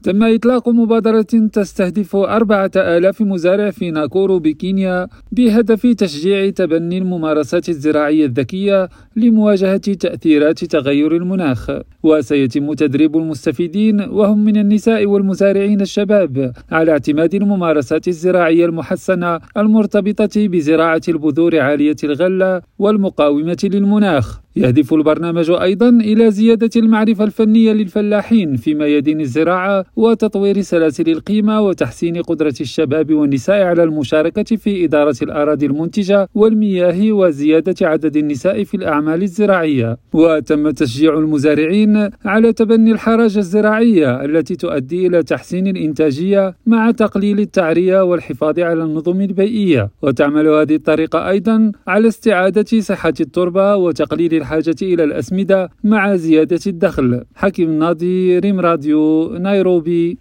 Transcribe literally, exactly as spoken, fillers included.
تم إطلاق مبادرة تستهدف أربعة آلاف مزارع في ناكورو بكينيا بهدف تشجيع تبني الممارسات الزراعية الذكية لمواجهة تأثيرات تغير المناخ. وسيتم تدريب المستفيدين وهم من النساء والمزارعين الشباب على اعتماد الممارسات الزراعية المحسنة المرتبطة بزراعة البذور عالية الغلة والمقاومة للمناخ. يهدف البرنامج أيضا إلى زيادة المعرفة الفنية للفلاحين في ميادين الزراعة وتطوير سلاسل القيمة وتحسين قدرة الشباب والنساء على المشاركة في إدارة الأراضي المنتجة والمياه وزيادة عدد النساء في الأعمال الزراعية. وتم تشجيع المزارعين على تبني الحراجة الزراعية التي تؤدي إلى تحسين الإنتاجية مع تقليل التعرية والحفاظ على النظم البيئية. وتعمل هذه الطريقة أيضا على استعادة صحة التربة وتقليل الحاجة إلى الأسمدة مع زيادة الدخل. حكيم ناظر، ريم راديو، نيروبي.